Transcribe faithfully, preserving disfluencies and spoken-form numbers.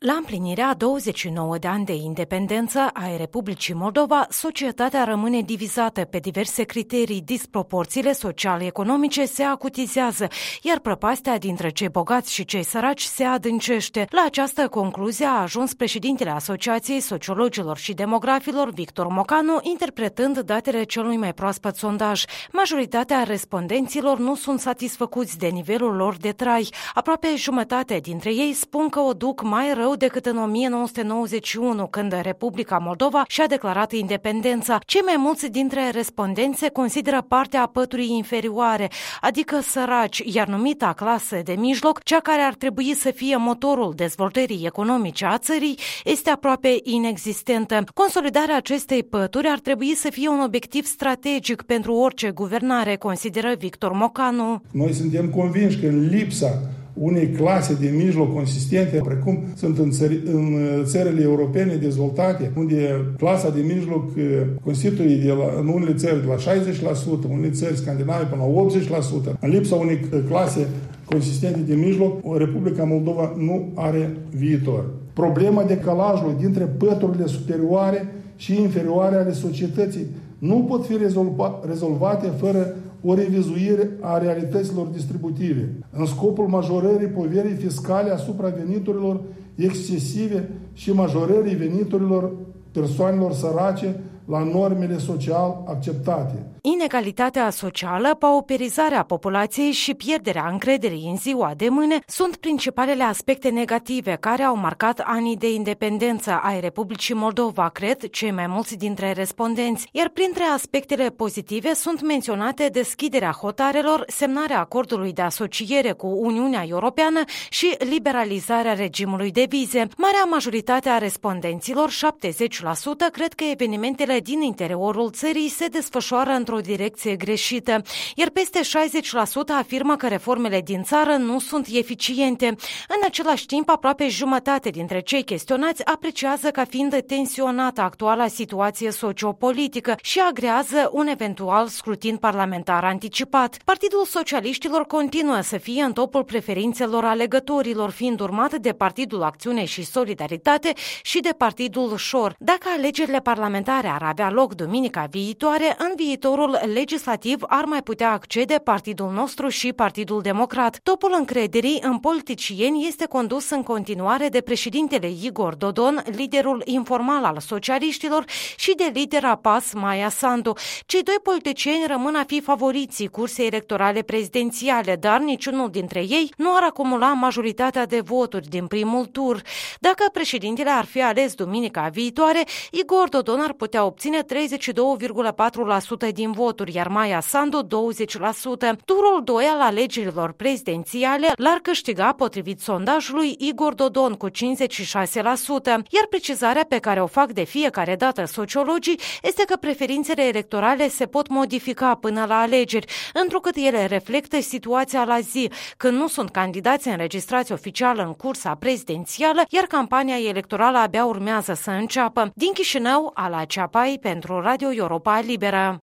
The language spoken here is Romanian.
La împlinirea a douăzeci și nouă de ani de independență a Republicii Moldova, societatea rămâne divizată pe diverse criterii, disproporțiile sociale-economice se acutizează, iar prăpastia dintre cei bogați și cei săraci se adâncește. La această concluzie a ajuns președintele Asociației Sociologilor și Demografilor, Victor Mocanu, interpretând datele celui mai proaspăt sondaj. Majoritatea respondenților nu sunt satisfăcuți de nivelul lor de trai. Aproape jumătate dintre ei spun că o duc mai rău decât în o mie nouă sute nouăzeci și unu, când Republica Moldova și-a declarat independența. Cei mai mulți dintre respondenți se consideră partea păturii inferioare, adică săraci, iar numita clasă de mijloc, cea care ar trebui să fie motorul dezvoltării economice a țării, este aproape inexistentă. Consolidarea acestei pături ar trebui să fie un obiectiv strategic pentru orice guvernare, consideră Victor Mocanu. Noi suntem convinși că în lipsa unei clase de mijloc consistente, precum sunt în, țări, în țările europene dezvoltate, unde clasa de mijloc constituie de la, în unele țări de la șaizeci la sută, în unele țări scandinave până la optzeci la sută. În lipsa unei clase consistente de mijloc, Republica Moldova nu are viitor. Problema decalajului dintre păturile superioare și inferioare ale societății nu pot fi rezolva, rezolvate fără o revizuire a realităților distributive, în scopul majorării poverii fiscale asupra veniturilor excesive și majorării veniturilor persoanelor sărace la normele social acceptate. Inegalitatea socială, pauperizarea populației și pierderea încrederii în ziua de mâine sunt principalele aspecte negative care au marcat anii de independență ai Republicii Moldova, cred cei mai mulți dintre respondenți, iar printre aspectele pozitive sunt menționate deschiderea hotarelor, semnarea acordului de asociere cu Uniunea Europeană și liberalizarea regimului de vize. Marea majoritate a respondenților, șaptezeci la sută, cred că evenimentele din interiorul țării se desfășoară într-o direcție greșită, iar peste șaizeci la sută afirmă că reformele din țară nu sunt eficiente. În același timp, aproape jumătate dintre cei chestionați apreciază ca fiind tensionată actuala situație sociopolitică și agrează un eventual scrutin parlamentar anticipat. Partidul Socialiștilor continuă să fie în topul preferințelor alegătorilor, fiind urmat de Partidul Acțiune și Solidaritate și de Partidul Șor. Dacă alegerile parlamentare ar avea loc duminica viitoare, în viitorul legislativ ar mai putea accede Partidul nostru și Partidul Democrat. Topul încrederii în politicieni este condus în continuare de președintele Igor Dodon, liderul informal al socialiștilor, și de lidera P A S Maia Sandu. Cei doi politicieni rămân a fi favoriții cursei electorale prezidențiale, dar niciunul dintre ei nu ar acumula majoritatea de voturi din primul tur. Dacă președintele ar fi ales duminica viitoare, Igor Dodon ar putea obține treizeci și două virgulă patru la sută din voturi, iar Maia Sandu douăzeci la sută. Turul doi al alegerilor prezidențiale l-ar câștiga, potrivit sondajului, Igor Dodon cu cincizeci și șase la sută, iar precizarea pe care o fac de fiecare dată sociologii este că preferințele electorale se pot modifica până la alegeri, întrucât ele reflectă situația la zi, când nu sunt candidați înregistrați oficial în cursa prezidențială, iar campania electorală abia urmează să înceapă. Din Chișinău, Ala Ceapai pentru Radio Europa Liberă.